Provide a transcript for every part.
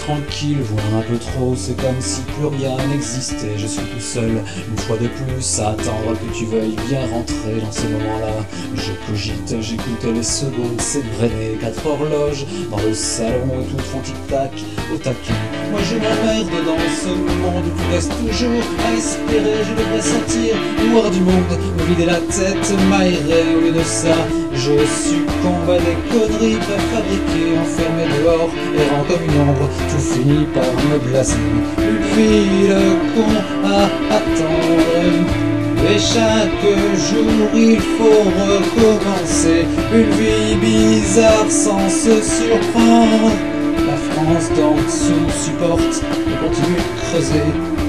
tranquille, voire un peu trop, c'est comme si plus rien n'existait. Je suis tout seul, une fois de plus, à attendre que tu veuilles bien rentrer. Dans ces moments-là, je cogite, j'écoute les secondes s'ébréner, 4 horloges dans le salon et toutes font tic-tac au taquet. Moi je m'emmerde dans ce monde où tout reste toujours à espérer. Je devrais sentir voir du monde, me vider la tête, m'aérer. Au lieu de ça, je succombe à des conneries préfabriquées, enfermé dehors, errant comme une ombre, tout finit par me glacer. Une vie de con à attendre, et chaque jour il faut recommencer. Une vie bizarre sans se surprendre. La France d'en dessous supporte et continue de creuser.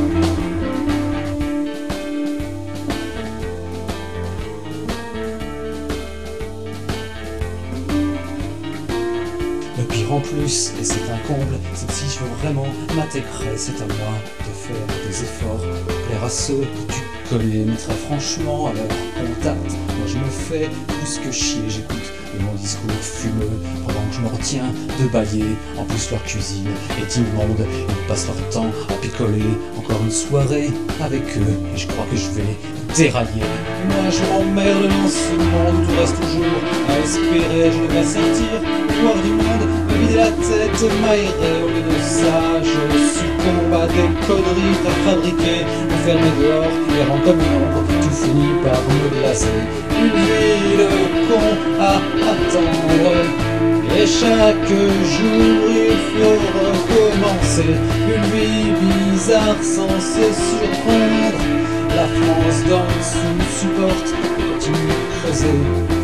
Le pire en plus, et c'est un comble, c'est que si je veux vraiment m'intégrer, c'est à moi de faire des efforts, plaire à ceux que tu connais, mais très franchement, à leur contact, moi je me fais plus que chier, j'écoute mon discours fumeux, pendant que je me retiens de bailler. En plus leur cuisine est immonde, ils passent leur temps à picoler. Encore une soirée avec eux, et je crois que je vais dérailler. Moi je m'emmerde dans ce monde, tout reste toujours à espérer. Je vais sortir, voir du monde, me vider la tête, m'aérer. Au lieu de ça, je succombe à des conneries préfabriquées, enfermé dehors, errant comme une ombre, tout finit par me glacer. Une vie de con à attendre, et chaque jour il faut recommencer. Une vie bizarre sans se surprendre. La France d'en dessous supporte et continue de creuser.